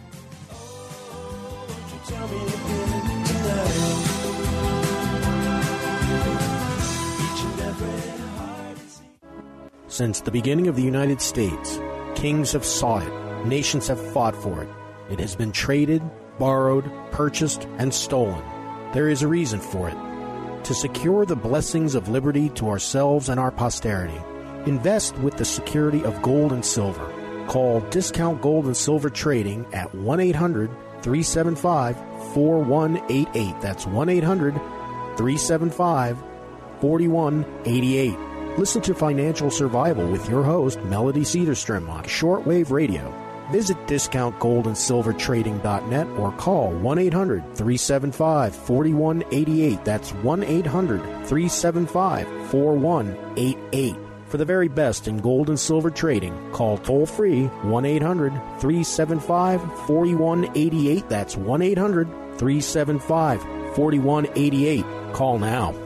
[SPEAKER 3] Since the beginning of the United States, kings have sought it, nations have fought for it. It has been traded, borrowed, purchased, and stolen. There is a reason for it. To secure the blessings of liberty to ourselves and our posterity, invest with the security of gold and silver. Call Discount Gold and Silver Trading at one eight hundred three seven five four one eight eight. That's one eight hundred three seven five four one eight eight. Listen to Financial Survival with your host, Melody Cedarstrom, on shortwave radio. Visit discount gold and silver trading dot net or call one eight hundred three seven five four one eight eight. That's one eight hundred three seven five four one eight eight. For the very best in gold and silver trading, call toll-free one eight hundred three seven five four one eight eight. That's one eight hundred three seven five four one eight eight. Call now.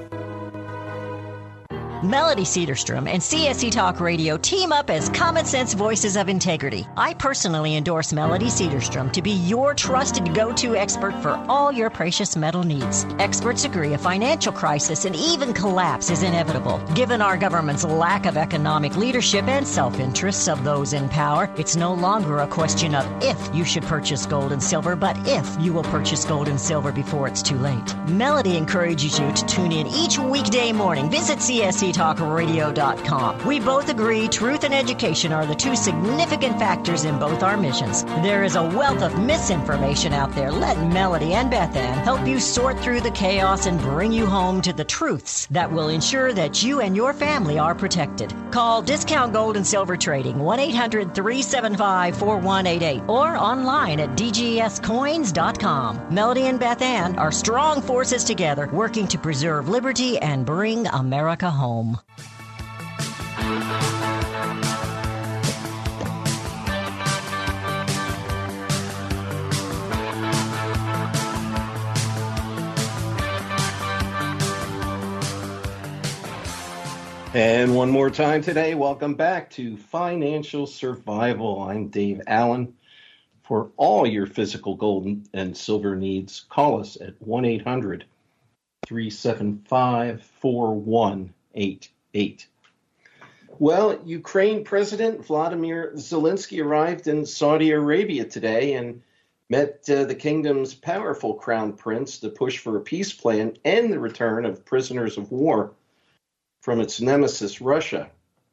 [SPEAKER 4] Melody Cedarstrom and C S C Talk Radio team up as common sense voices of integrity. I personally endorse Melody Cedarstrom to be your trusted go-to expert for all your precious metal needs. Experts agree a financial crisis and even collapse is inevitable. Given our government's lack of economic leadership and self-interests of those in power, it's no longer a question of if you should purchase gold and silver, but if you will purchase gold and silver before it's too late. Melody encourages you to tune in each weekday morning. Visit C S C talk radio dot com. We both agree truth and education are the two significant factors in both our missions. There is a wealth of misinformation out there. Let Melody and Beth Ann help you sort through the chaos and bring you home to the truths that will ensure that you and your family are protected. Call Discount Gold and Silver Trading one eight hundred three seven five four one eight eight or online at d g s coins dot com. Melody and Beth Ann are strong forces together working to preserve liberty and bring America home.
[SPEAKER 2] And one more time today, welcome back to Financial Survival. I'm Dave Allen. For all your physical gold and silver needs, call us at one eight hundred three seven five four one eight eight. Well, Ukraine President Vladimir Zelensky arrived in Saudi Arabia today and met uh, the kingdom's powerful crown prince to push for a peace plan and the return of prisoners of war from its nemesis, Russia.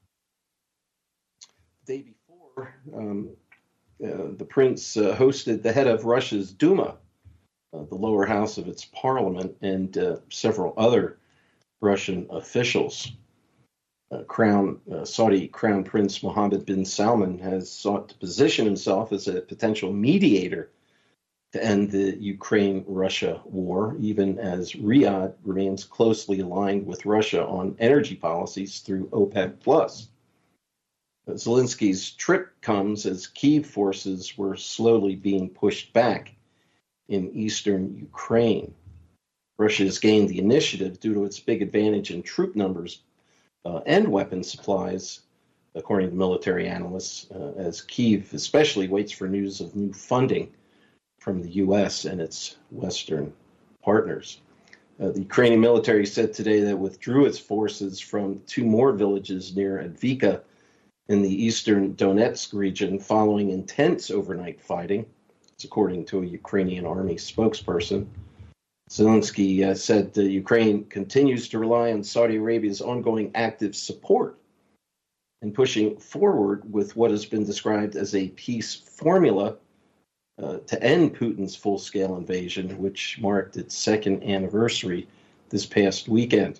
[SPEAKER 2] The day before, um, uh, the prince uh, hosted the head of Russia's Duma, uh, the lower house of its parliament, and uh, several other Russian officials. Uh, Crown uh, Saudi Crown Prince Mohammed bin Salman has sought to position himself as a potential mediator to end the Ukraine-Russia war, even as Riyadh remains closely aligned with Russia on energy policies through OPEC plus. Uh, Zelensky's trip comes as Kyiv forces were slowly being pushed back in eastern Ukraine. Russia has gained the initiative due to its big advantage in troop numbers uh, and weapon supplies, according to military analysts, uh, as Kyiv especially waits for news of new funding from the U S and its Western partners. Uh, the Ukrainian military said today that it withdrew its forces from two more villages near Advika in the eastern Donetsk region following intense overnight fighting. It's according to a Ukrainian army spokesperson. Zelensky uh, said that Ukraine continues to rely on Saudi Arabia's ongoing active support in pushing forward with what has been described as a peace formula uh, to end Putin's full-scale invasion, which marked its second anniversary this past weekend.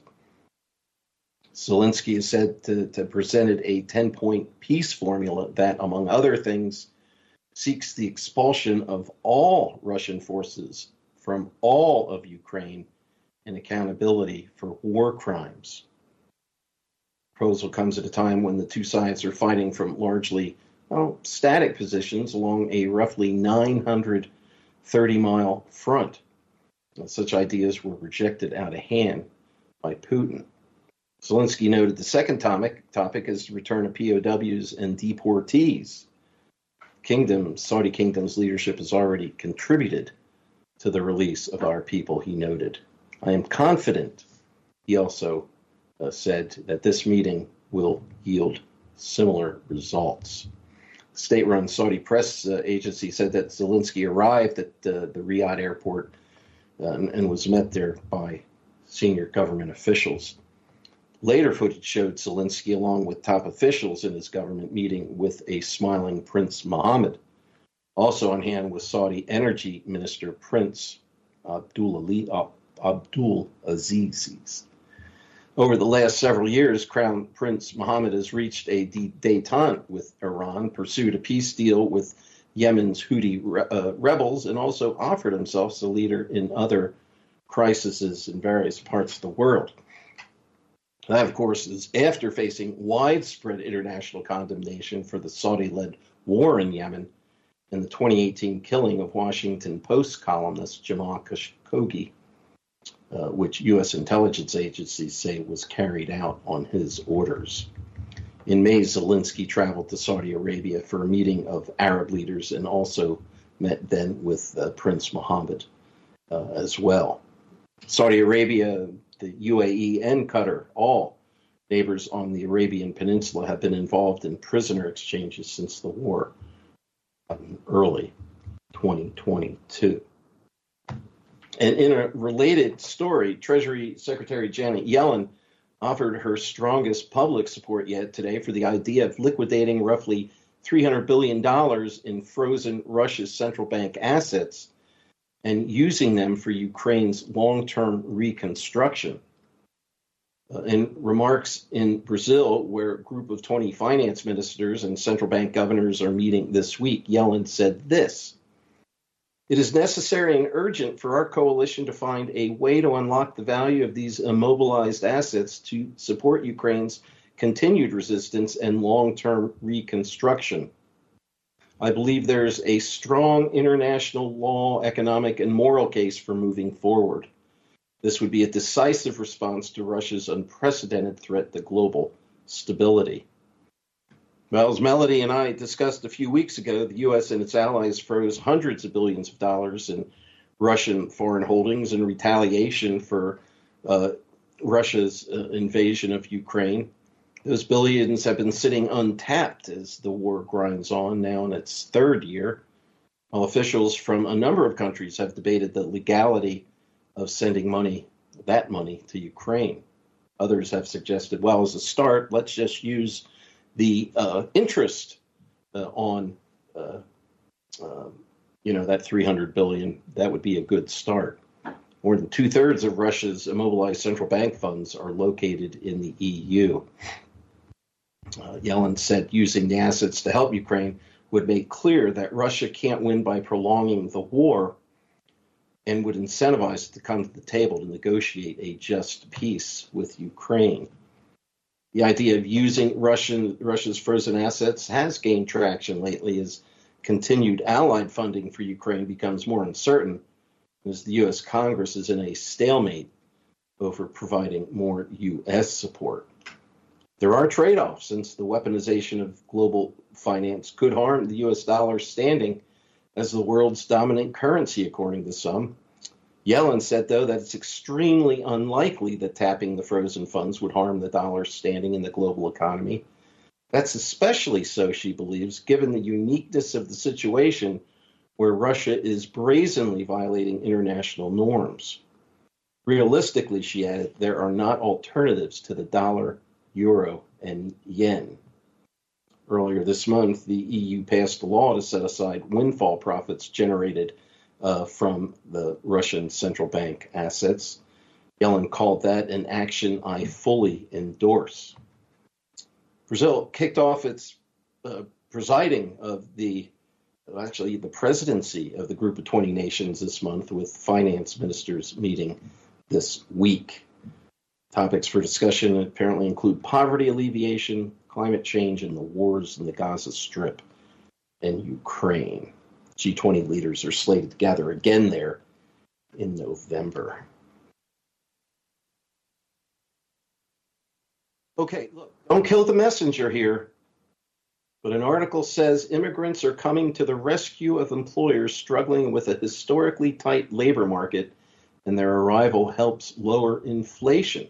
[SPEAKER 2] Zelensky is said to have presented a ten-point peace formula that, among other things, seeks the expulsion of all Russian forces from all of Ukraine and accountability for war crimes. The proposal comes at a time when the two sides are fighting from largely well, static positions along a roughly nine hundred thirty mile front. Such ideas were rejected out of hand by Putin. Zelensky noted the second topic, topic is the return of P O Ws and deportees. Kingdom, Saudi Kingdom's leadership has already contributed to the release of our people, he noted. I am confident, he also uh, said, that this meeting will yield similar results. The state-run Saudi press uh, agency said that Zelensky arrived at uh, the Riyadh airport uh, and, and was met there by senior government officials. Later footage showed Zelensky along with top officials in his government meeting with a smiling Prince Mohammed. Also on hand was Saudi Energy Minister Prince Abdul, Abdul Aziz. Over the last several years, Crown Prince Mohammed has reached a détente with Iran, pursued a peace deal with Yemen's Houthi re- uh, rebels, and also offered himself as a leader in other crises in various parts of the world. That, of course, is after facing widespread international condemnation for the Saudi-led war in Yemen and the twenty eighteen killing of Washington Post columnist Jamal Khashoggi, uh, which U S intelligence agencies say was carried out on his orders. In May, Zelensky traveled to Saudi Arabia for a meeting of Arab leaders and also met then with uh, Prince Mohammed uh, as well. Saudi Arabia, the U A E, and Qatar, all neighbors on the Arabian Peninsula, have been involved in prisoner exchanges since the war in early twenty twenty-two. And in a related story, Treasury Secretary Janet Yellen offered her strongest public support yet today for the idea of liquidating roughly three hundred billion dollars in frozen Russia's central bank assets and using them for Ukraine's long-term reconstruction. Uh, in remarks in Brazil, where a group of twenty finance ministers and central bank governors are meeting this week, Yellen said this: "It is necessary and urgent for our coalition to find a way to unlock the value of these immobilized assets to support Ukraine's continued resistance and long-term reconstruction. I believe there's a strong international law, economic, and moral case for moving forward. This would be a decisive response to Russia's unprecedented threat to global stability." Well, as Melody and I discussed a few weeks ago, the U S and its allies froze hundreds of billions of dollars in Russian foreign holdings in retaliation for uh, Russia's uh, invasion of Ukraine. Those billions have been sitting untapped as the war grinds on, now in its third year, while officials from a number of countries have debated the legality of sending money, that money, to Ukraine. Others have suggested, well, as a start, let's just use the uh, interest uh, on, uh, uh, you know, that three hundred billion dollars. That would be a good start. More than two-thirds of Russia's immobilized central bank funds are located in the E U. Uh, Yellen said using the assets to help Ukraine would make clear that Russia can't win by prolonging the war and would incentivize it to come to the table to negotiate a just peace with Ukraine. The idea of using Russian, Russia's frozen assets has gained traction lately as continued allied funding for Ukraine becomes more uncertain, as the U S Congress is in a stalemate over providing more U S support. There are trade-offs, since the weaponization of global finance could harm the U S dollar's standing as the world's dominant currency, according to some. Yellen said, though, that it's extremely unlikely that tapping the frozen funds would harm the dollar's standing in the global economy. That's especially so, she believes, given the uniqueness of the situation where Russia is brazenly violating international norms. Realistically, she added, there are not alternatives to the dollar, euro, and yen. Earlier this month, the E U passed a law to set aside windfall profits generated uh, from the Russian central bank assets. Yellen called that an action I fully endorse. Brazil kicked off its uh, presiding of the, actually the presidency of the Group of twenty Nations this month with finance ministers meeting this week. Topics for discussion apparently include poverty alleviation, climate change, and the wars in the Gaza Strip and Ukraine. G twenty leaders are slated to gather again there in November. Okay, look, don't kill the messenger here. But an article says immigrants are coming to the rescue of employers struggling with a historically tight labor market, and their arrival helps lower inflation.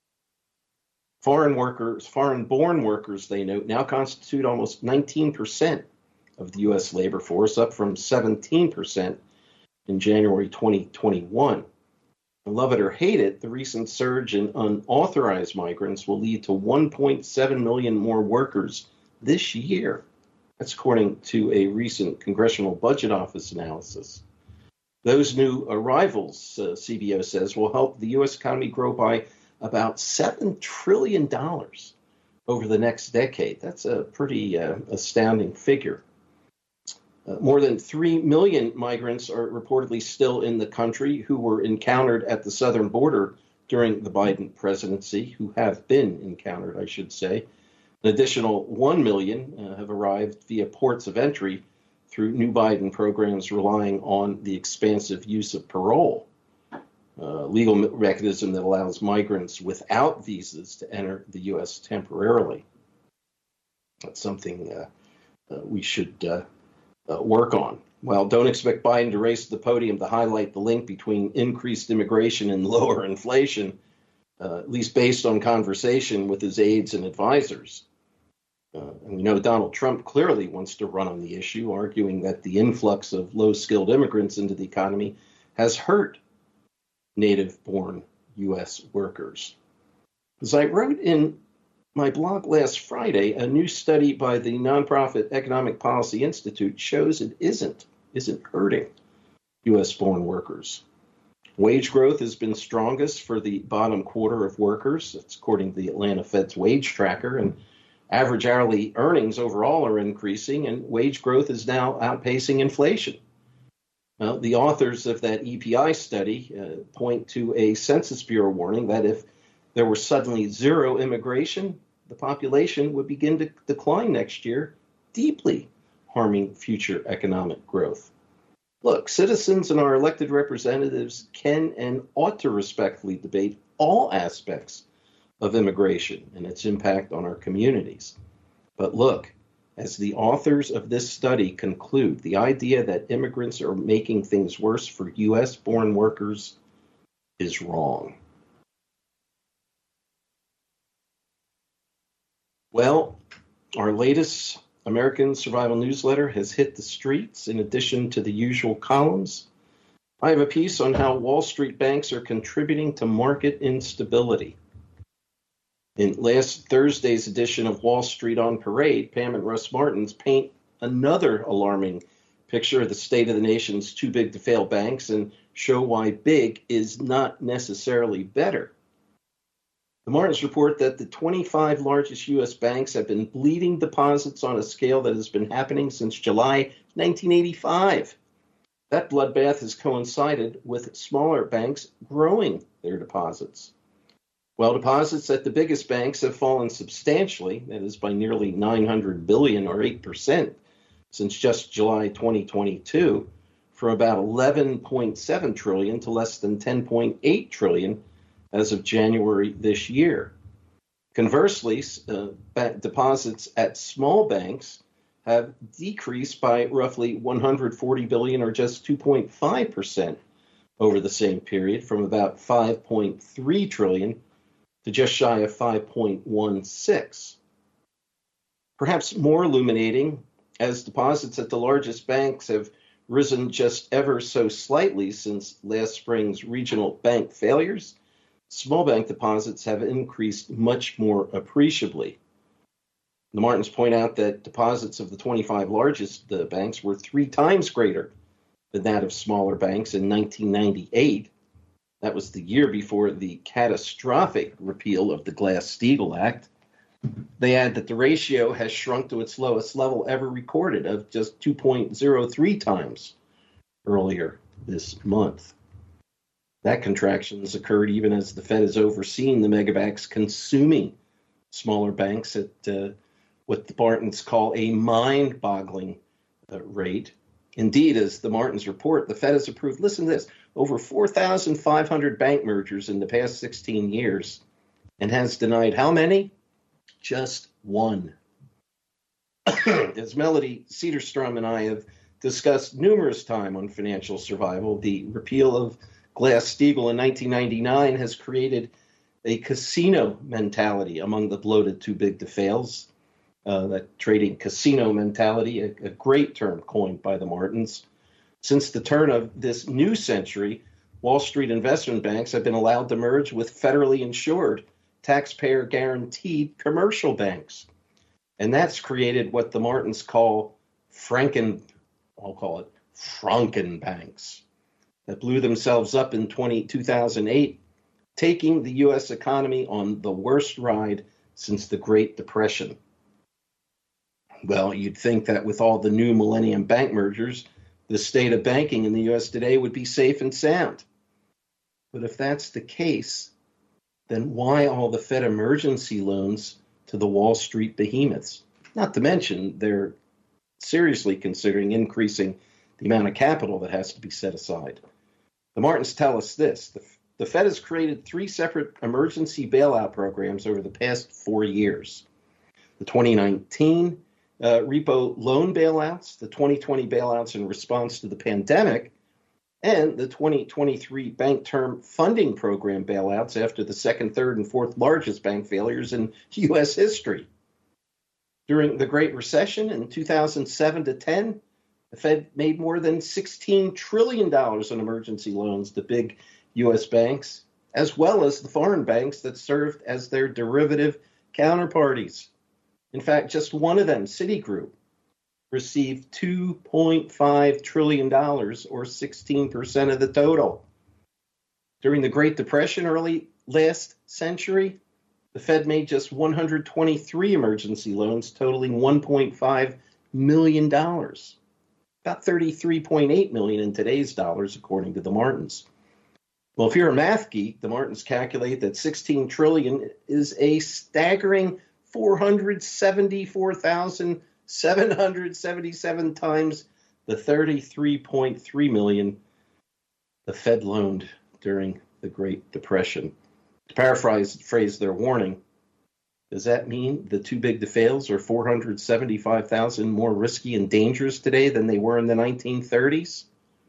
[SPEAKER 2] Foreign workers, foreign-born workers, they note, now constitute almost nineteen percent of the U S labor force, up from seventeen percent in January twenty twenty-one. Love it or hate it, the recent surge in unauthorized migrants will lead to one point seven million more workers this year. That's according to a recent Congressional Budget Office analysis. Those new arrivals, uh, C B O says, will help the U S economy grow by about seven trillion dollars over the next decade. That's a pretty uh, astounding figure. Uh, more than three million migrants are reportedly still in the country who were encountered at the southern border during the Biden presidency, who have been encountered, I should say. An additional one million uh, have arrived via ports of entry through new Biden programs relying on the expansive use of parole, a legal mechanism that allows migrants without visas to enter the U S temporarily. That's something uh, uh, we should uh, uh, work on. Well, don't expect Biden to race to the podium to highlight the link between increased immigration and lower inflation, uh, at least based on conversation with his aides and advisors. Uh, and we know Donald Trump clearly wants to run on the issue, arguing that the influx of low-skilled immigrants into the economy has hurt native-born U S workers. As I wrote in my blog last Friday, a new study by the nonprofit Economic Policy Institute shows it isn't, isn't hurting U S-born workers. Wage growth has been strongest for the bottom quarter of workers. That's according to the Atlanta Fed's wage tracker, and average hourly earnings overall are increasing, and wage growth is now outpacing inflation. Well, the authors of that E P I study uh, point to a Census Bureau warning that if there were suddenly zero immigration, the population would begin to decline next year, deeply harming future economic growth. Look, citizens and our elected representatives can and ought to respectfully debate all aspects of immigration and its impact on our communities. But look, as the authors of this study conclude, the idea that immigrants are making things worse for U S-born workers is wrong. Well, our latest American Survival newsletter has hit the streets in addition to the usual columns. I have a piece on how Wall Street banks are contributing to market instability. In last Thursday's edition of Wall Street on Parade, Pam and Russ Martins paint another alarming picture of the state of the nation's too-big-to-fail banks and show why big is not necessarily better. The Martins report that the twenty-five largest U S banks have been bleeding deposits on a scale that has been happening since July nineteen eighty-five. That bloodbath has coincided with smaller banks growing their deposits. While deposits at the biggest banks have fallen substantially, that is by nearly nine hundred billion dollars or eight percent, since just July twenty twenty-two, from about eleven point seven trillion dollars to less than ten point eight trillion dollars as of January this year. Conversely, uh, deposits at small banks have decreased by roughly one hundred forty billion dollars or just two point five percent over the same period, from about five point three trillion dollars to just shy of five point one six. Perhaps more illuminating, as deposits at the largest banks have risen just ever so slightly since last spring's regional bank failures, small bank deposits have increased much more appreciably. The Martins point out that deposits of the twenty-five largest uh, banks were three times greater than that of smaller banks in nineteen ninety-eight. That was the year before the catastrophic repeal of the Glass-Steagall Act. They add that the ratio has shrunk to its lowest level ever recorded of just two point zero three times earlier this month. That contraction has occurred even as the Fed has overseen the megabanks consuming smaller banks at uh, what the Martins call a mind-boggling uh, rate. Indeed, as the Martins report, the Fed has approved, listen to this, over four thousand five hundred bank mergers in the past sixteen years and has denied how many? Just one. As Melody Cedarstrom and I have discussed numerous times on Financial Survival, the repeal of Glass-Steagall in nineteen ninety-nine has created a casino mentality among the bloated too big to fails. Uh, that trading casino mentality, a, a great term coined by the Martins. Since the turn of this new century, Wall Street investment banks have been allowed to merge with federally insured, taxpayer-guaranteed commercial banks. And that's created what the Martins call Franken, I'll call it Franken banks, that blew themselves up in two thousand eight, taking the U S economy on the worst ride since the Great Depression. Well, you'd think that with all the new millennium bank mergers, the state of banking in the U S today would be safe and sound. But if that's the case, then why all the Fed emergency loans to the Wall Street behemoths? Not to mention, they're seriously considering increasing the amount of capital that has to be set aside. The Martins tell us this. The, the Fed has created three separate emergency bailout programs over the past four years. The twenty nineteen uh, repo loan bailouts, the twenty twenty bailouts in response to the pandemic, and the twenty twenty-three Bank Term Funding Program bailouts after the second, third, and fourth largest bank failures in U S history. During the Great Recession in two thousand seven to ten, the Fed made more than sixteen trillion dollars in emergency loans to big U S banks, as well as the foreign banks that served as their derivative counterparties. In fact, just one of them, Citigroup, received two point five trillion dollars, or sixteen percent of the total. During the Great Depression early last century, the Fed made just one hundred twenty-three emergency loans totaling one point five million dollars, about thirty-three point eight million dollars in today's dollars, according to the Martins. Well, if you're a math geek, the Martins calculate that sixteen trillion dollars is a staggering four hundred seventy-four thousand seven hundred seventy-seven times the thirty-three point three million dollars the Fed loaned during the Great Depression. To paraphrase phrase their warning, does that mean the too big to fails are four hundred seventy-five thousand more risky and dangerous today than they were in the nineteen thirties?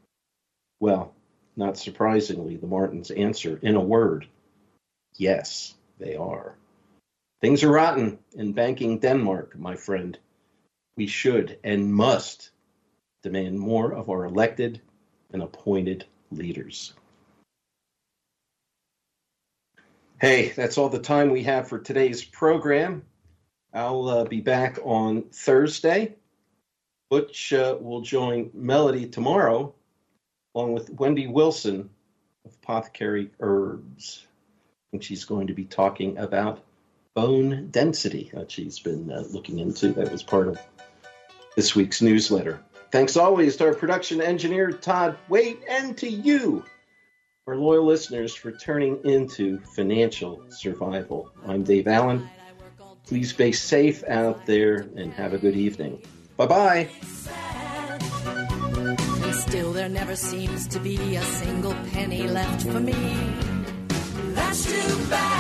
[SPEAKER 2] Well, not surprisingly, the Martins answer in a word: yes, they are. Things are rotten in banking Denmark, my friend. We should and must demand more of our elected and appointed leaders. Hey, that's all the time we have for today's program. I'll uh, be back on Thursday. Butch uh, will join Melody tomorrow, along with Wendy Wilson of Apothecary Herbs. I think she's going to be talking about bone density that she's been uh, looking into. That was part of this week's newsletter. Thanks always to our production engineer, Todd Waite, and to you, our loyal listeners, for turning into Financial Survival. I'm Dave Allen. Please stay safe out there and have a good evening. Bye-bye.
[SPEAKER 5] And still there never seems to be a single penny left for me. That's too bad.